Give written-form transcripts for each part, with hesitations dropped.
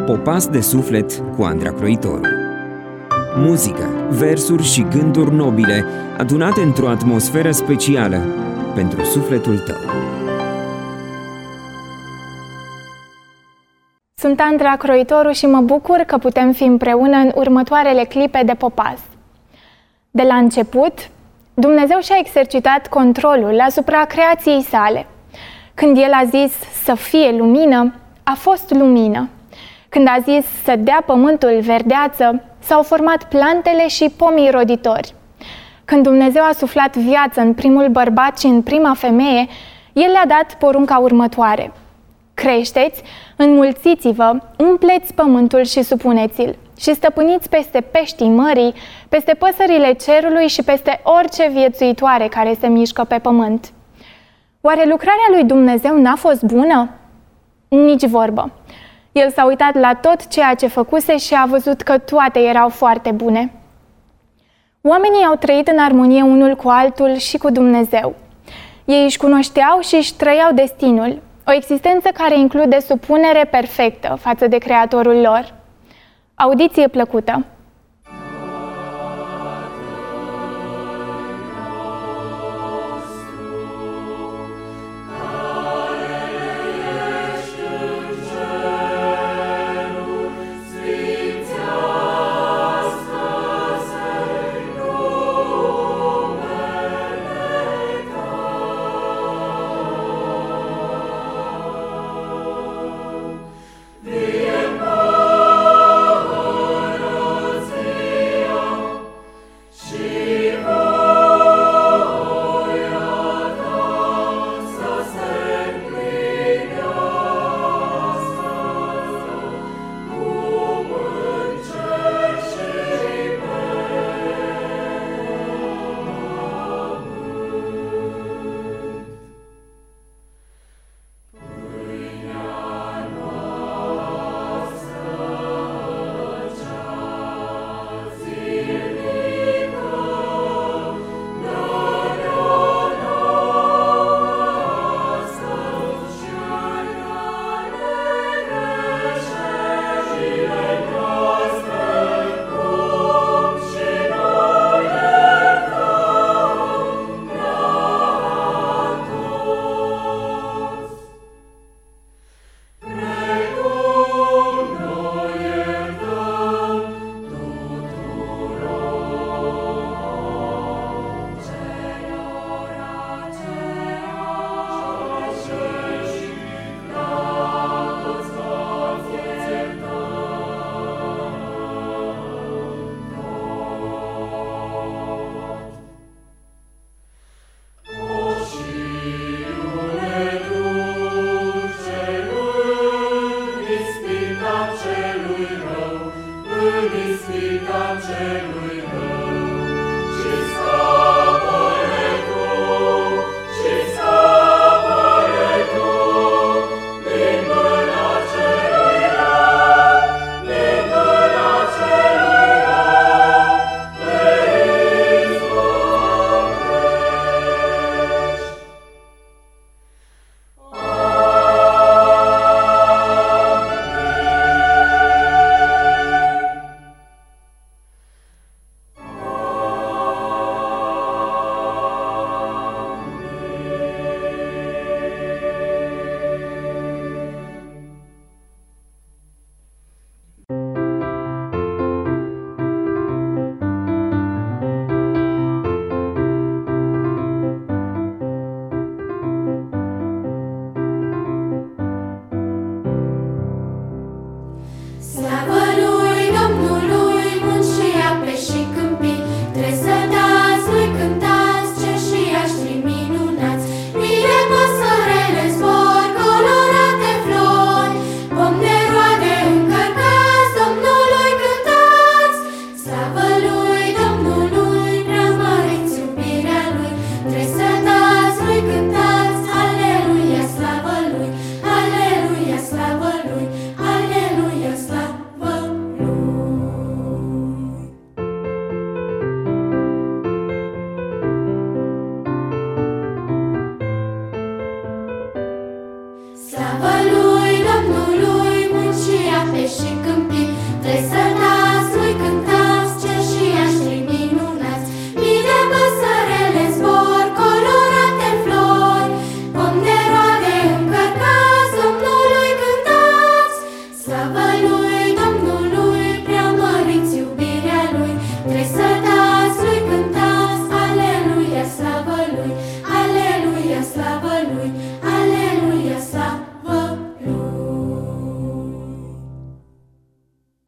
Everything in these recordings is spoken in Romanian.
Popas de suflet cu Andra Croitoru. Muzică, versuri și gânduri nobile adunate într-o atmosferă specială pentru sufletul tău. Sunt Andra Croitoru și mă bucur că putem fi împreună în următoarele clipe de Popas. De la început, Dumnezeu și-a exercitat controlul asupra creației sale. Când El a zis să fie lumină, a fost lumină. Când a zis să dea pământul verdeață, s-au format plantele și pomii roditori. Când Dumnezeu a suflat viață în primul bărbat și în prima femeie, El le-a dat porunca următoare: creșteți, înmulțiți-vă, umpleți pământul și supuneți-l și stăpâniți peste peștii mării, peste păsările cerului și peste orice viețuitoare care se mișcă pe pământ. Oare lucrarea lui Dumnezeu n-a fost bună? Nici vorbă. El s-a uitat la tot ceea ce făcuse și a văzut că toate erau foarte bune. Oamenii au trăit în armonie unul cu altul și cu Dumnezeu. Ei își cunoșteau și își trăiau destinul, o existență care include supunere perfectă față de Creatorul lor. Audiție plăcută!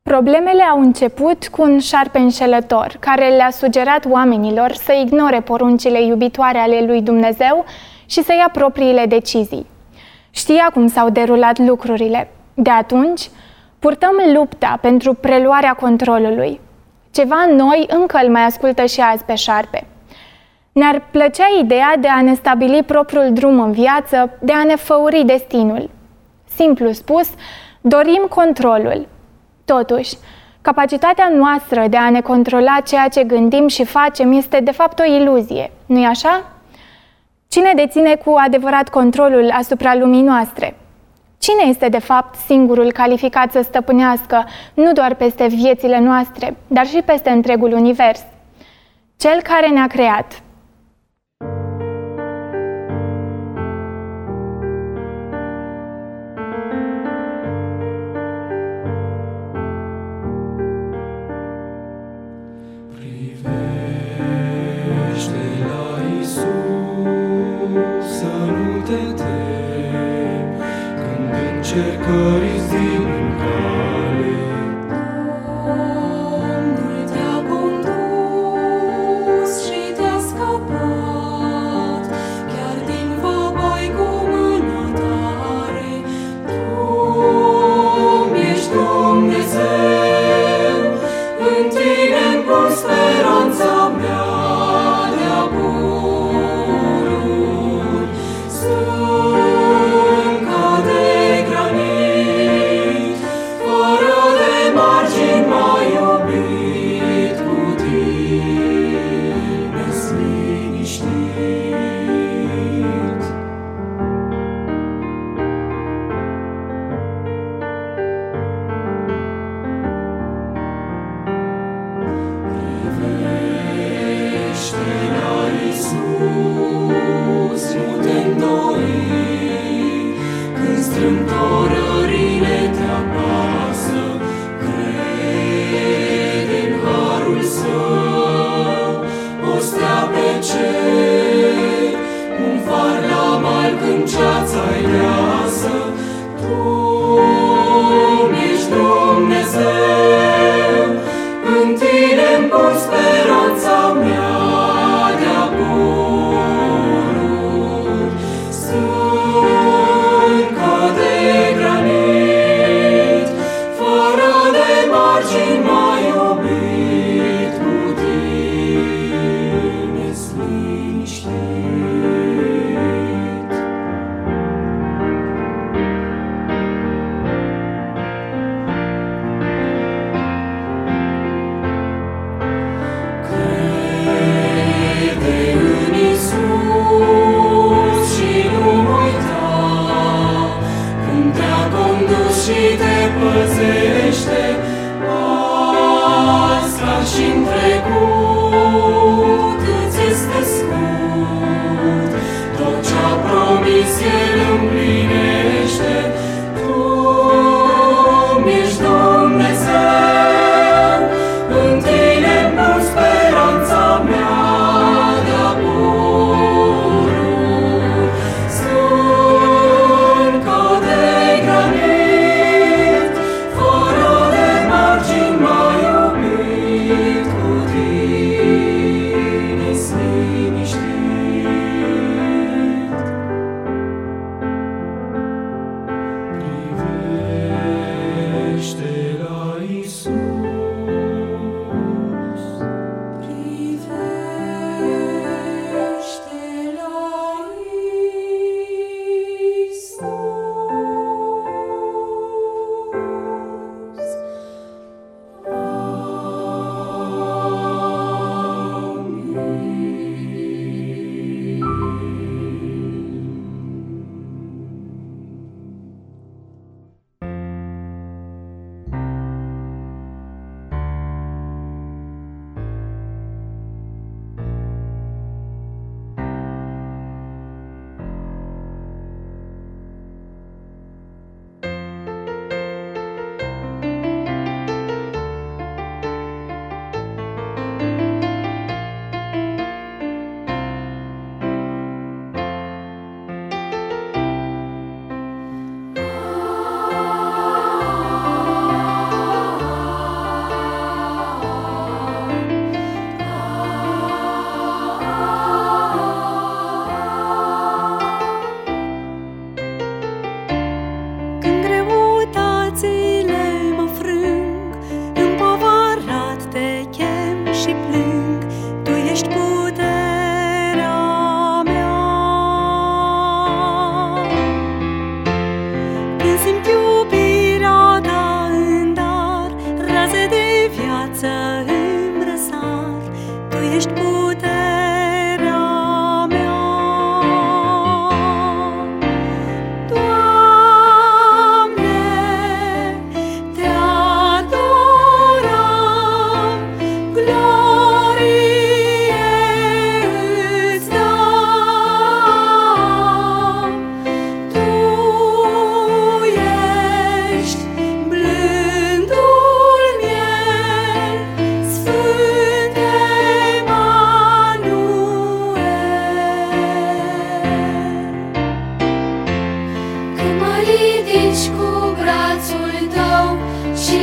Problemele au început cu un șarpe înșelător, care le-a sugerat oamenilor să ignore poruncile iubitoare ale lui Dumnezeu și să ia propriile decizii. Știa cum s-au derulat lucrurile. De atunci, purtăm lupta pentru preluarea controlului. Ceva în noi încă îl mai ascultă și azi pe șarpe. Ne-ar plăcea ideea de a ne stabili propriul drum în viață, de a ne făuri destinul. Simplu spus, dorim controlul. Totuși, capacitatea noastră de a ne controla ceea ce gândim și facem este de fapt o iluzie, nu-i așa? Cine deține cu adevărat controlul asupra lumii noastre? Cine este de fapt singurul calificat să stăpânească nu doar peste viețile noastre, dar și peste întregul univers? Cel care ne-a creat. Încercări zi în cale. Domnul te-a condus și te-a scăpat, chiar din văpai cu mâna tare. Tu ești Dumnezeu, în tine-mi pun speranța mea de-a pururi. Strâmtorările te apasă, crede în harul său, o stea pe cer, un far la mal când ceața-i deasă. Tu ești Dumnezeu, în tine-mi pun speranța mea de-a pururi. Și te păzește, asta și-n trecut îți este scurt, tot ce-a promis El împlinește. Tu ești Dumnezeu, în tine-mi pun speranța mea de-a pururi. Sunt ca de granit,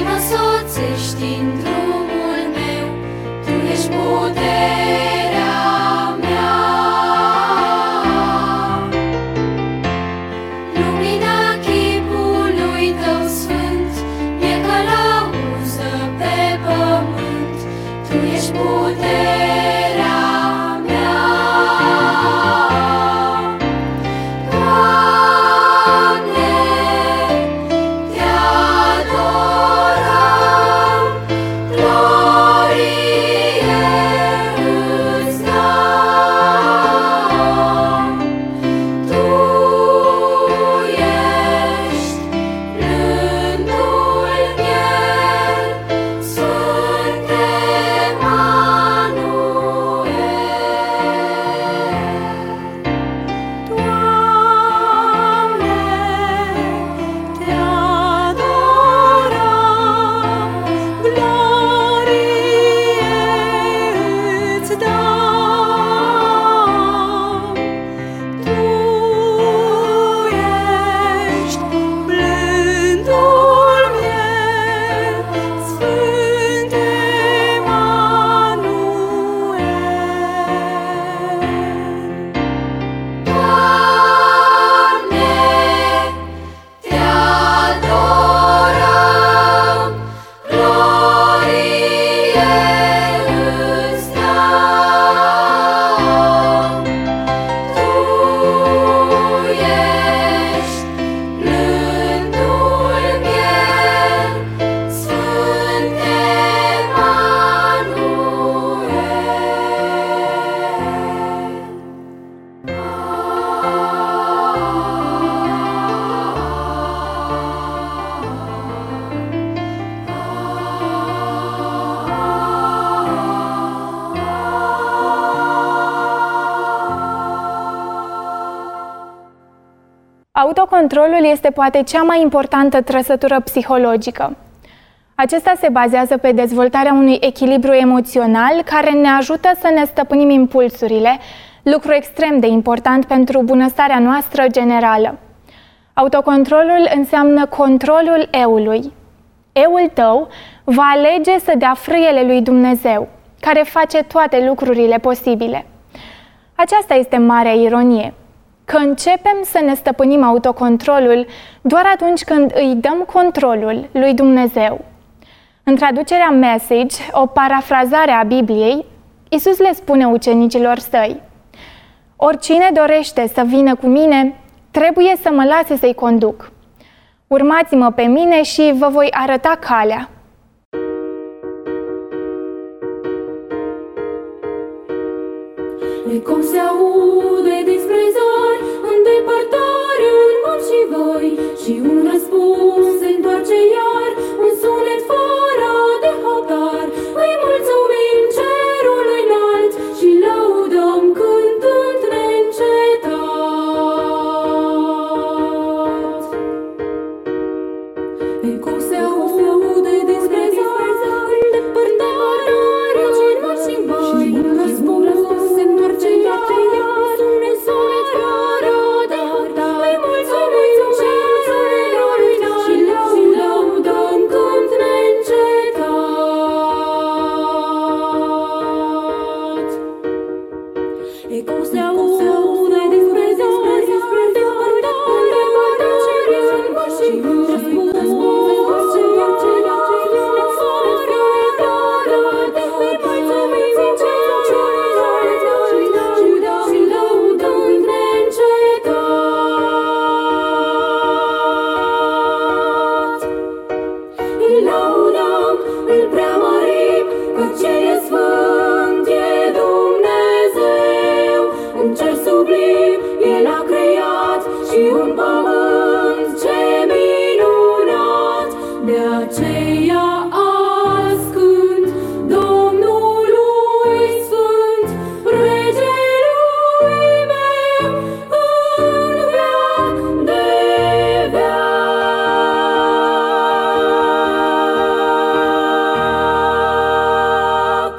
mă soțești în drumul meu, Tu ești puterea mea. Lumina chipului Tău sfânt e călăuză pe pământ, Tu ești puterea mea. Doamne, Te adorăm, glorie Îți dăm. Tu ești rândul miel, Sfânte Emanuel. Doamne, Te adorăm, glorie Îți dăm. Tu ești blândul miel, Sfânte Emanuel. Doamne, Te adorăm, glorie Îți dăm. Tu ești blândul miel, Sfânte Autocontrolul este poate cea mai importantă trăsătură psihologică. Acesta se bazează pe dezvoltarea unui echilibru emoțional care ne ajută să ne stăpânim impulsurile, lucru extrem de important pentru bunăstarea noastră generală. Autocontrolul înseamnă controlul eului. Eul tău va alege să dea frâiele lui Dumnezeu, care face toate lucrurile posibile. Aceasta este marea ironie, că începem să ne stăpânim autocontrolul doar atunci când îi dăm controlul lui Dumnezeu. În traducerea Message, o parafrazare a Bibliei, Iisus le spune ucenicilor săi: oricine dorește să vină cu mine, trebuie să mă lase să-i conduc. Urmați-mă pe mine și vă voi arăta calea. Cum se aude despre zori, în depărtare, în munți și voi, și un răspuns se întoarce iar, un sunet fără de hotar. Îi mulțumim cerului înalt și lăudăm cântând neîncetat. Cum se aude despre zori, în depărtare, în munți și voi, și un răspuns se întoarce iar, sunet fără de hotar. Îi mulțumim cerului înalt și lăudăm cânt neîncetat. Cum se aude despre zori, în depărtare, în munți și voi, și un răspuns se întoarce iar, sunet fără de hotar. Îi mulțumim cerului înalt și lăudăm neîncetat. Îl lăudăm, îl preamărim, că ce e sfânt e Dumnezeu. Un cer sublim El a creat și un pământ ce minunat. De aceea azi cânt Domnului Sfânt, Regelui meu, în veac de veac.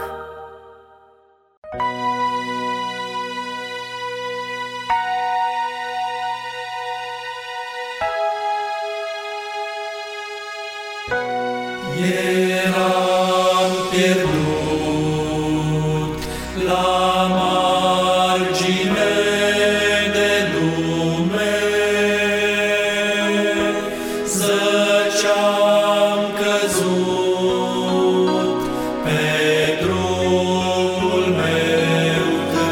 Eram pierdut la margine de lume, zăceam căzut pe drumul meu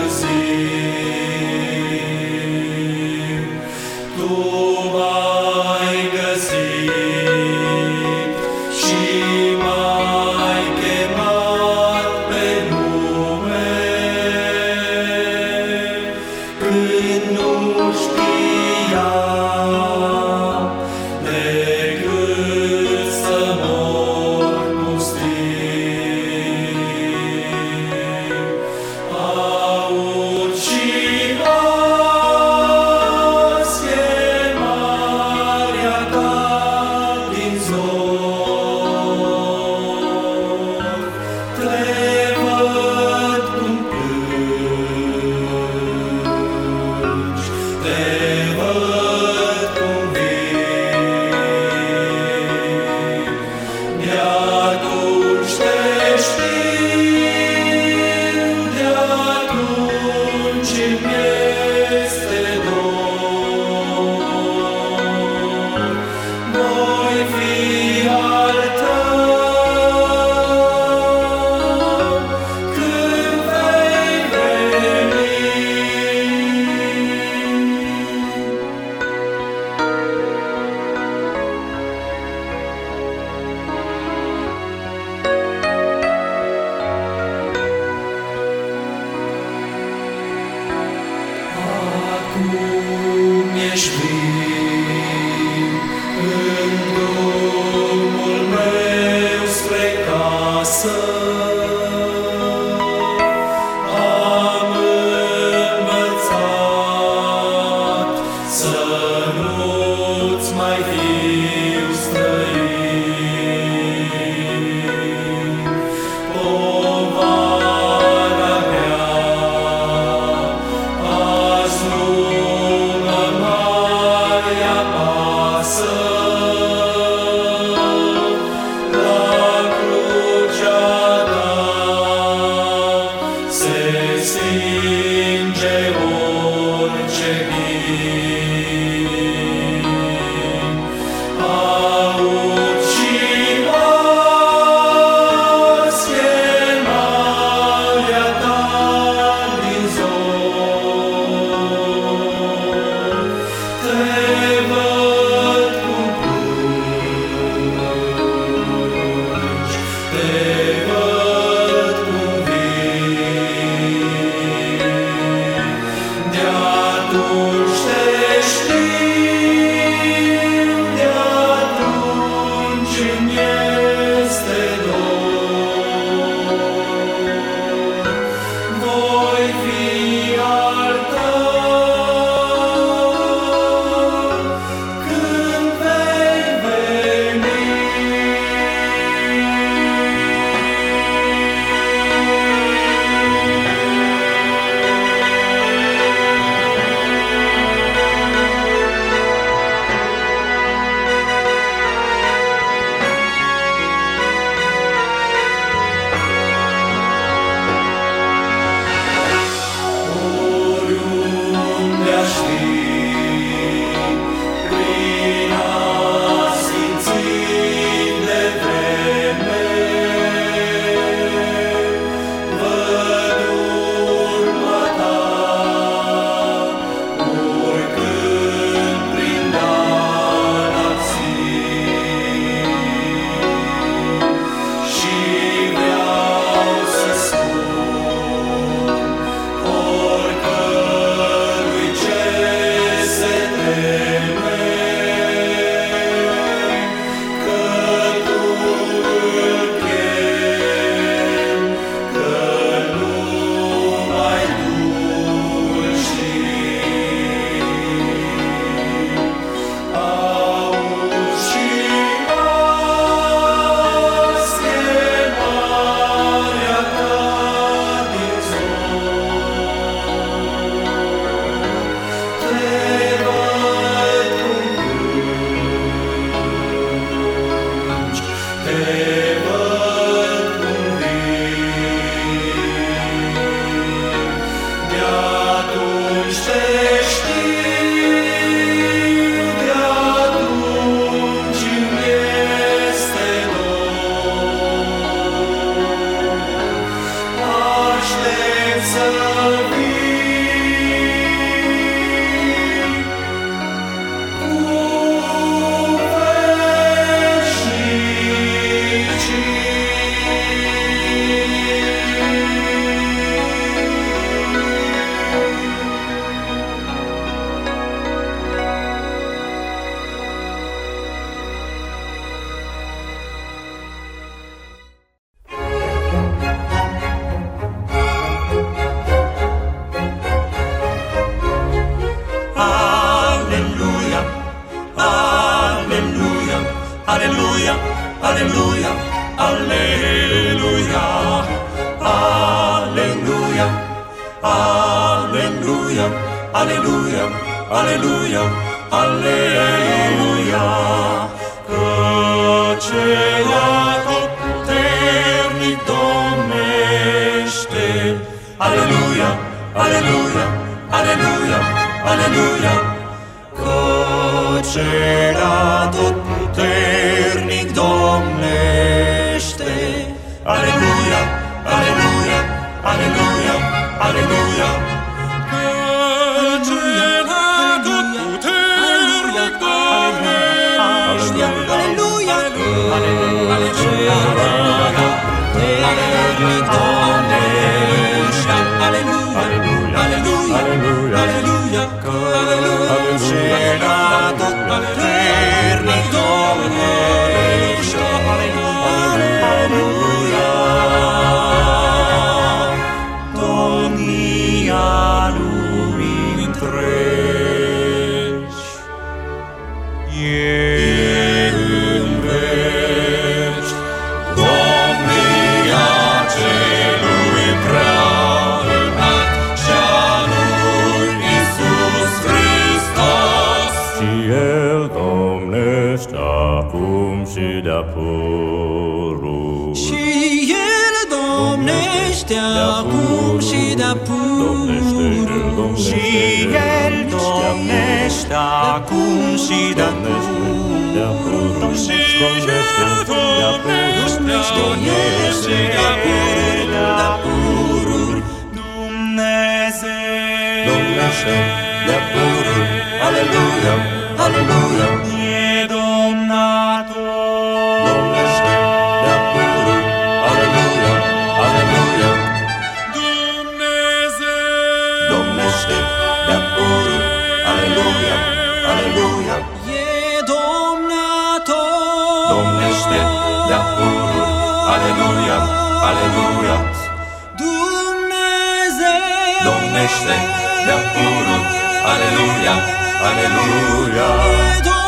târziu. Tu m-ai găsit și m-ai chemat pe nume, când nu știam decât să mor pustiu. Aud și azi chemarea ta din zor, te văd cum plângi, te văd cum vii. De-atunci te știu, de-atunci îmi este dor. Voi fi al tău când vei veni. Acum ești viu în drumul meu spre casă. Am învățat să nu-ți mai fiu străin. Povara mea azi nu mă mai apasă. La crucea văd cum vii. De-atunci te știu, de-atunci îmi este dor. Aștept să vii cu Aleluia, aleluia, aleluia, aleluia, aleluia, aleluia, aleluia, aleluia, că cel atotputernic domnește. Aleluia, aleluia, aleluia, aleluia, că cel atotputernic domnește. Aleluia, aleluia, aleluia, aleluia, că cel atotputernic domnește. Aleluia, că cel atotputernic domnește. Aleluia, aleluia, aleluia, că cel atotputernic domnește. Aleluia, domnia lumii întregi e în veci, domnia celui prea înalt și-a lui Iisus Hristos. Și El domnește acum și de-a pururi. Și El domnește acum și de-a pururi. Și El domnește acum și de-a pururi. Și El domnește de-a pururi. Dumnezeu domnește de-a pururi. Aleluia, aleluia, e domnator. Domnește de-a pururi. Aleluia, aleluia, Dumnezeu domnește de-a pururi. Aleluia, aleluia, e domnator. Domnește de-a pururi. Aleluia, aleluia, Dumnezeu domnește de-a pururi. Aleluia, aleluia, e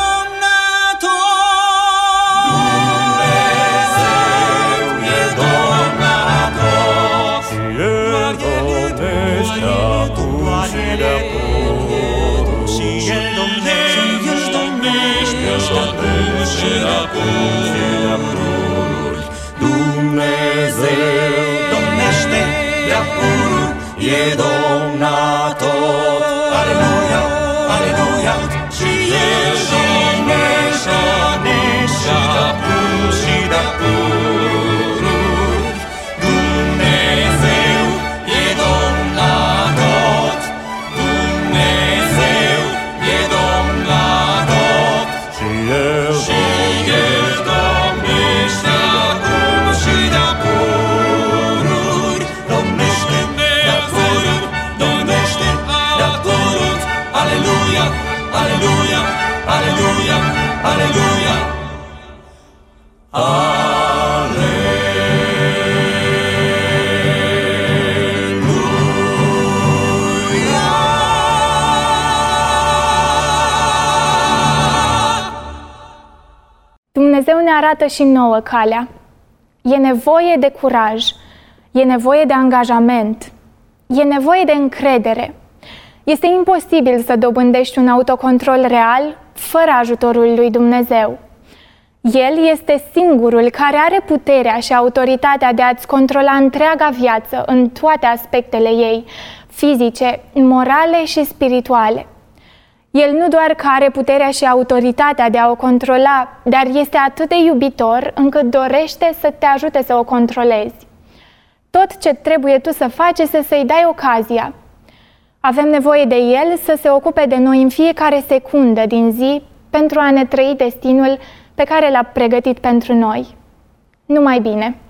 domnator. Dumnezeu e domnator. Și El domnește acum și de-a pururi. Și El domnește acum și de-a pururi. Dumnezeu domnește de-a pururi, e domnator. Aleluia, aleluia, și El domnește acum și de-a pururi. Dumnezeu e domnator. Dumnezeu e domnator. Și El domnește acum și de-a pururi. Domnește de-a pururi, domnește de-a pururi. Aleluia, aleluia, aleluia, aleluia, Dumnezeu ne arată și nouă calea. E nevoie de curaj, e nevoie de angajament, e nevoie de încredere. Este imposibil să dobândești un autocontrol real fără ajutorul lui Dumnezeu. El este singurul care are puterea și autoritatea de a-ți controla întreaga viață în toate aspectele ei, fizice, morale și spirituale. El nu doar că are puterea și autoritatea de a o controla, dar este atât de iubitor încât dorește să te ajute să o controlezi. Tot ce trebuie tu să faci este să-i dai ocazia. Avem nevoie de El să se ocupe de noi în fiecare secundă din zi pentru a ne trăi destinul pe care l-a pregătit pentru noi. Numai bine!